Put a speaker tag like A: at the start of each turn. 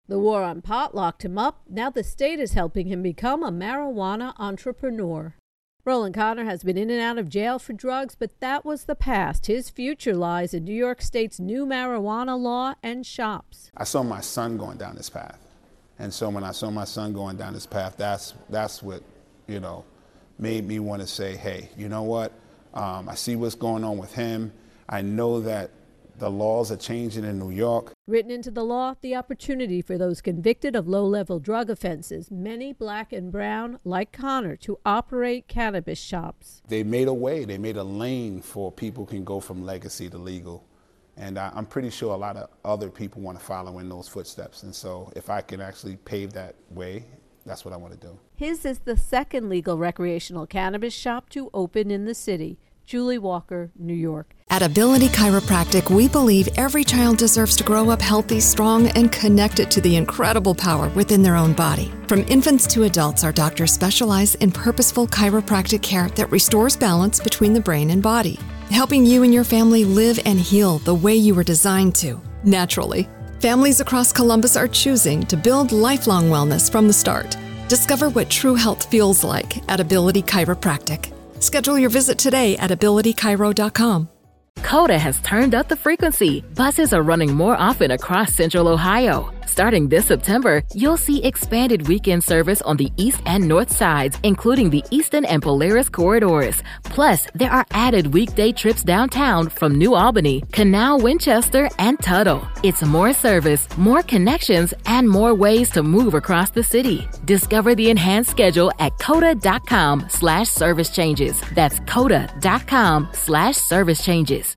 A: The war on pot locked him up. Now the state is helping him become a marijuana entrepreneur. Roland Connor has been in and out of jail for drugs, but that was the past. His future lies in New York State's new marijuana law and shops.
B: I saw my son going down this path. And so when I saw my son going down this path, that's what, made me want to say, hey, you know what? I see what's going on with him. I know that the laws are changing in New York.
A: Written into the law, the opportunity for those convicted of low-level drug offenses, many black and brown, like Connor, to operate cannabis shops.
B: They made a way. They made a lane for people can go from legacy to legal. And I'm pretty sure a lot of other people want to follow in those footsteps. And so if I can actually pave that way, that's what I want to do.
A: His is the second legal recreational cannabis shop to open in the city. Julie Walker, New York.
C: At Ability Chiropractic, we believe every child deserves to grow up healthy, strong, and connected to the incredible power within their own body. From infants to adults, our doctors specialize in purposeful chiropractic care that restores balance between the brain and body, helping you and your family live and heal the way you were designed to, naturally. Families across Columbus are choosing to build lifelong wellness from the start. Discover what true health feels like at Ability Chiropractic. Schedule your visit today at abilitychiro.com.
D: Coda has turned up the frequency. Buses are running more often across Central Ohio. Starting this September, you'll see expanded weekend service on the east and north sides, including the Eastern and Polaris corridors. Plus, there are added weekday trips downtown from New Albany, Canal, Winchester, and Tuttle. It's more service, more connections, and more ways to move across the city. Discover the enhanced schedule at coda.com/service changes. That's coda.com/service changes.